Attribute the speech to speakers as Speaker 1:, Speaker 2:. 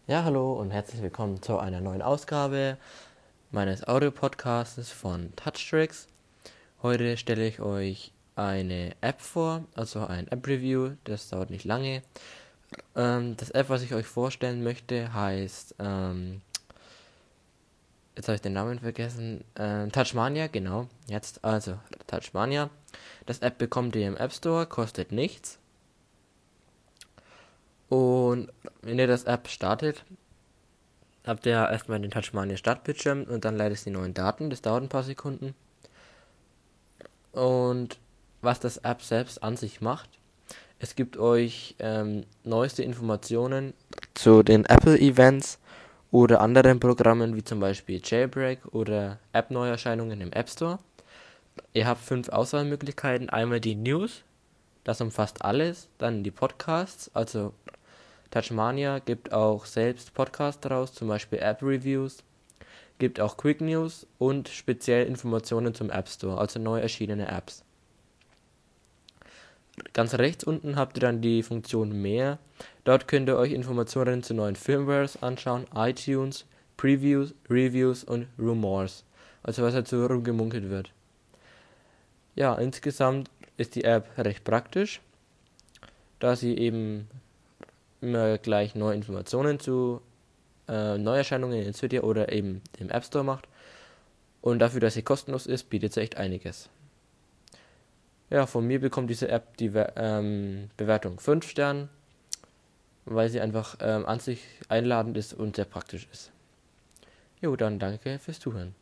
Speaker 1: Ja, hallo und herzlich willkommen zu einer neuen Ausgabe meines Audio-Podcasts von Touchtricks. Heute stelle ich euch eine App vor, also ein App-Review, das dauert nicht lange. Das App, was ich euch vorstellen möchte, heißt, jetzt habe ich den Namen vergessen, Touchmania, genau, jetzt, also Touchmania. Das App bekommt ihr im App Store, kostet nichts. Und wenn ihr das App startet, habt ihr erstmal den Touchmania Startbildschirm und dann leitet es die neuen Daten. Das dauert ein paar Sekunden. Und was das App selbst an sich macht, es gibt euch neueste Informationen zu den Apple-Events oder anderen Programmen wie zum Beispiel Jailbreak oder App-Neuerscheinungen im App Store. Ihr habt 5 Auswahlmöglichkeiten. Einmal die News, das umfasst alles. Dann die Podcasts, also Touchmania gibt auch selbst Podcasts raus, zum Beispiel App-Reviews. Gibt auch Quick News und speziell Informationen zum App Store, also neu erschienene Apps. Ganz rechts unten habt ihr dann die Funktion Mehr. Dort könnt ihr euch Informationen zu neuen Firmwares anschauen, iTunes, Previews, Reviews und Rumors. Also was dazu rumgemunkelt wird. Ja, insgesamt ist die App recht praktisch, da sie eben immer gleich neue Informationen zu Neuerscheinungen in Cydia oder eben im App Store macht. Und dafür, dass sie kostenlos ist, bietet sie echt einiges. Ja, von mir bekommt diese App die Bewertung 5 Sterne, weil sie einfach an sich einladend ist und sehr praktisch ist. Jo, dann danke fürs Zuhören.